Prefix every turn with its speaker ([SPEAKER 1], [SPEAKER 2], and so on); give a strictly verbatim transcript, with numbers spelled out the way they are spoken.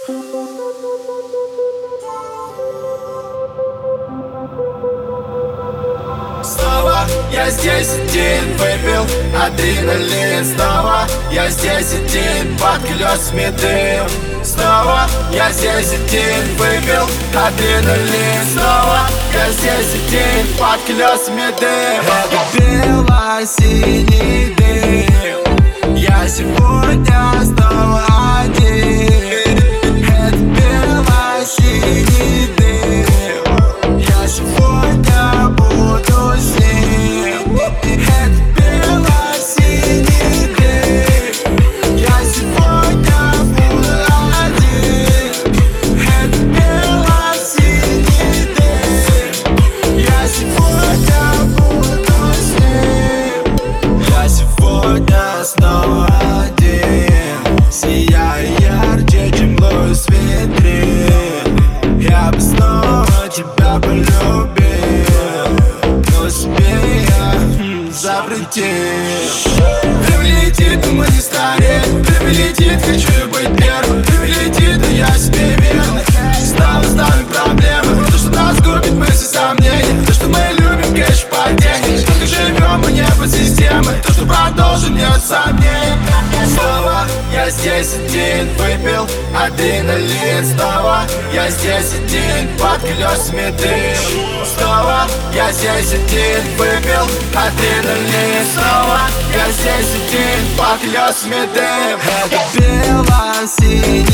[SPEAKER 1] Снова я здесь один, выпил адреналин. Снова я здесь один, под колесами дым. Снова я здесь один, выпил адреналин. Снова я здесь один, под колесами дым. Это бело-синий дым. Я сегодня снова один. Это бело-синий дым. Я сегодня буду с ним. Это бело-синий дым. Я сегодня буду один. Это бело-синий дым. Я сегодня буду с ним. Я сегодня снова один, сияя ярче, чем Луис Витрин. Я бы снова тебя полюбил, но себе я м, запретил. Время летит, но мы не стареем. Время летит, хочу быть первым. Время летит, и я себе верный. Снова ставим проблемы. То, что нас губит, мысли, сомнения. То, что мы любим кэш по деньги. Только живем, мы не под системой. То, что продолжим, нет сомнений. Снова я здесь один, выпил адреналин. Снова я здесь один, под колесами дым. Снова я здесь один, выпил адреналин. Снова я здесь один, под колесами дым. Это бело-синий